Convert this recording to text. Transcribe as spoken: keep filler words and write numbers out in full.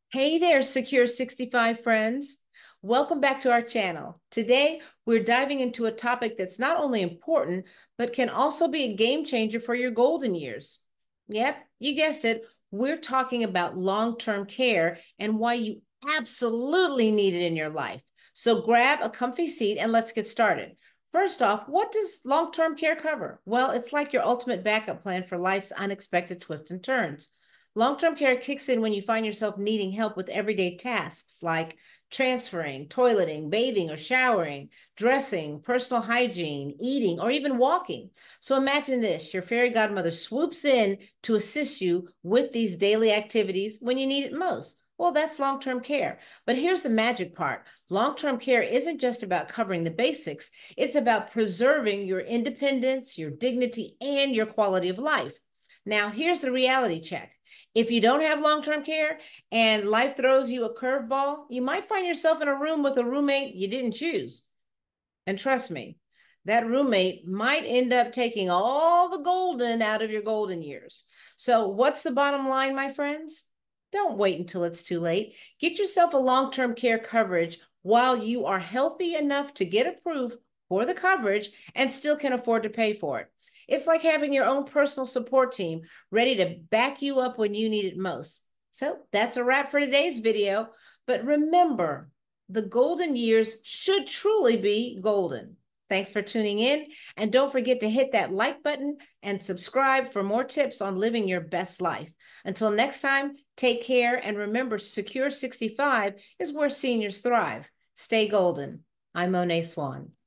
Hey there, Secure sixty-five friends. Welcome back to our channel. Today, we're diving into a topic that's not only important, but can also be a game changer for your golden years. Yep, you guessed it. We're talking about long-term care and why you absolutely need it in your life. So grab a comfy seat and let's get started. First off, what does long-term care cover? Well, it's like your ultimate backup plan for life's unexpected twists and turns. Long-term care kicks in when you find yourself needing help with everyday tasks like transferring, toileting, bathing or showering, dressing, personal hygiene, eating, or even walking. So imagine this, your fairy godmother swoops in to assist you with these daily activities when you need it most. Well, that's long-term care. But here's the magic part. Long-term care isn't just about covering the basics. It's about preserving your independence, your dignity, and your quality of life. Now, here's the reality check. If you don't have long-term care and life throws you a curveball, you might find yourself in a room with a roommate you didn't choose. And trust me, that roommate might end up taking all the golden out of your golden years. So, what's the bottom line, my friends? Don't wait until it's too late. Get yourself a long-term care coverage while you are healthy enough to get approved for the coverage and still can afford to pay for it. It's like having your own personal support team ready to back you up when you need it most. So that's a wrap for today's video. But remember, the golden years should truly be golden. Thanks for tuning in. And don't forget to hit that like button and subscribe for more tips on living your best life. Until next time, take care. And remember, Secure sixty-five is where seniors thrive. Stay golden. I'm Monet Swan.